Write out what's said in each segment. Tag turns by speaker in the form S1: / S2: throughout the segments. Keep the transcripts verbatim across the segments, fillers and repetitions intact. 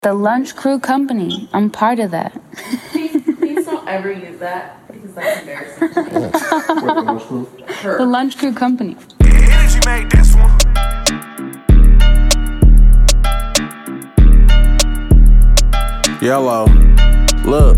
S1: The Lunch Crew Company. I'm part of that.
S2: Please, please don't ever use that because that's embarrassing.
S3: the Lunch Crew?
S2: Her.
S1: The Lunch Crew Company.
S4: Energy made this one.
S5: Yellow, look,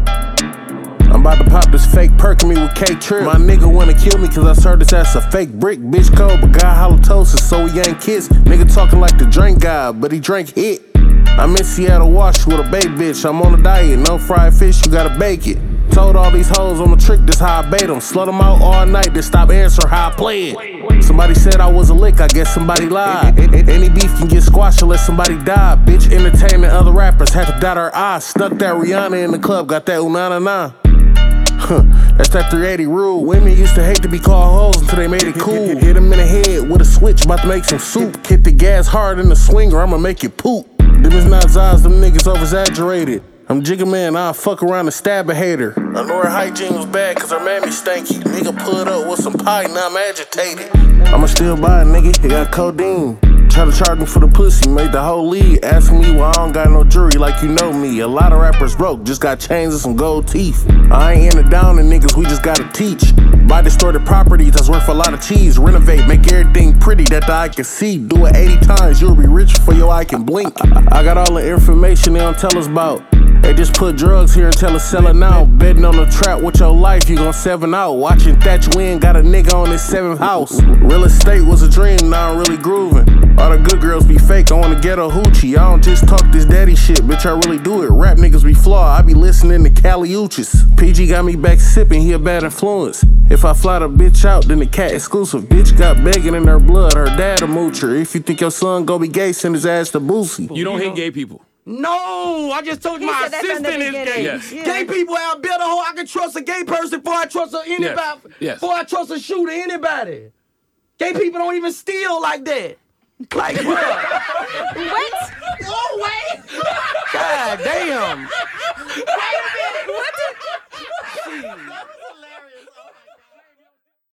S5: I'm about to pop this fake perk me with K-Trip. My nigga wanna kill me cause I served this ass a fake brick. Bitch cold, but got halitosis, so he ain't kiss. Nigga talking like the drink guy, but he drank hit. I'm in Seattle, Wash with a bait bitch. I'm on a diet, no fried fish, you gotta bake it. Told all these hoes on the trick, this how I bait them. Slut them out all night, then stop answering how I play it. Somebody said I was a lick, I guess somebody lied. Any beef can get squashed unless somebody die. Bitch entertaining other rappers, had to dot her eyes. Stuck that Rihanna in the club, got that ooh na na na. Huh, that's that three eighty rule. Women used to hate to be called hoes until they made it cool. Hit them in the head with a switch, about to make some soup. Hit the gas hard in the swinger, I'ma make it poop. Them is not Zaz, them niggas over-exaggerated. I'm Jigga Man, I'll fuck around and stab a hater. I know her hygiene was bad cause her mammy stanky. Nigga put up with some pie, now I'm agitated. I'ma still buy a nigga, he got codeine. Try to charge me for the pussy, made the whole league. Asking me why I don't got no jewelry like you know me. A lot of rappers broke, just got chains and some gold teeth. I ain't in the down and niggas, we just gotta teach. Buy distorted properties that's worth a lot of cheese. Renovate, make everything pretty that the eye can see. Do it eighty times, you'll be rich before your eye can blink. I got all the information they don't tell us about. They just put drugs here and tell us selling out. Betting on the trap with your life, you gon' seven out. Watching Thatch win, got a nigga on his seventh house. Real estate was a dream, now I'm really grooving. All the good girls be fake, I wanna get a hoochie. I don't just talk this daddy shit, bitch, I really do it. Rap niggas be flawed, I be listening to Cali Uchis. P G got me back sipping, he a bad influence. If I fly the bitch out, then the cat exclusive. Bitch got begging in her blood, her dad a moocher. If you think your son gon' be gay, send his ass to Boosie.
S6: You don't hate gay people?
S7: No, I just told you
S8: He
S7: my
S8: said that's from the
S7: assistant is
S8: beginning.
S7: gay.
S6: Yes.
S8: Yeah.
S7: Gay people out there, the whole I can trust a gay person before I trust a anybody.
S6: Yes. Yes.
S7: Before I trust a shooter, anybody. Gay people don't even steal like that. Like what?
S8: What?
S7: Oh wait! God damn!
S8: Wait a minute.